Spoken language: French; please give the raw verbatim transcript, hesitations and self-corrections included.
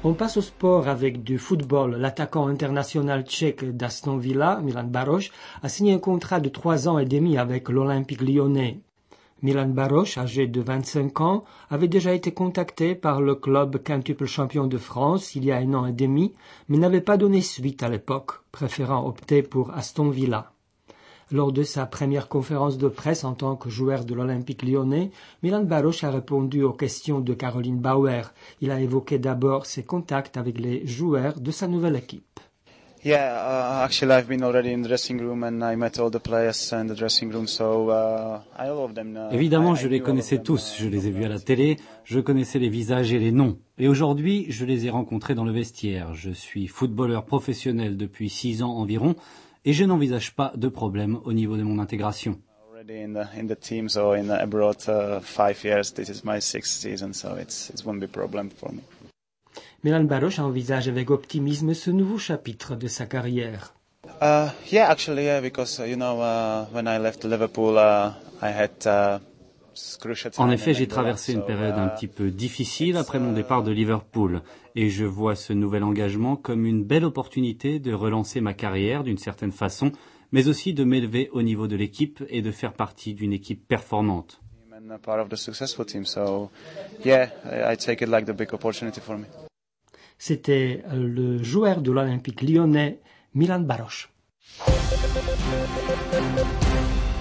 On passe au sport avec du football. L'attaquant international tchèque d'Aston Villa, Milan Baroš, a signé un contrat de trois ans et demi avec l'Olympique lyonnais. Milan Baroš, âgé de vingt-cinq ans, avait déjà été contacté par le club quintuple champion de France il y a un an et demi, mais n'avait pas donné suite à l'époque, préférant opter pour Aston Villa. Lors de sa première conférence de presse en tant que joueur de l'Olympique lyonnais, Milan Baroš a répondu aux questions de Caroline Bauer. Il a évoqué d'abord ses contacts avec les joueurs de sa nouvelle équipe. Yeah, uh, actually I've been already in the dressing room and I met all the players in the dressing room, so uh, I love them. Uh, Évidemment, I, je I les knew all of connaissais them, tous, uh, je les ai vus à la télé, je connaissais les visages et les noms. Et aujourd'hui, je les ai rencontrés dans le vestiaire. Je suis footballeur professionnel depuis six ans environ et je n'envisage pas de problème au niveau de mon intégration. Already in the in the team, so in the abroad uh, five years. This is my sixth season, so it's it won't be a problem for me. Milan Baroš envisage avec optimisme ce nouveau chapitre de sa carrière. Uh, yeah, actually, yeah, because uh, you know, uh, when I left Liverpool, uh, I had uh, crucial time. En effet, j'ai in Angola, traversé une so, période un uh, petit peu difficile après mon départ de Liverpool et je vois ce nouvel engagement comme une belle opportunité de relancer ma carrière d'une certaine façon, mais aussi de m'élever au niveau de l'équipe et de faire partie d'une équipe performante. and a part of the successful team. So, yeah, I, I take it like the big opportunity for me. C'était le joueur de l'Olympique lyonnais, Milan Baroš.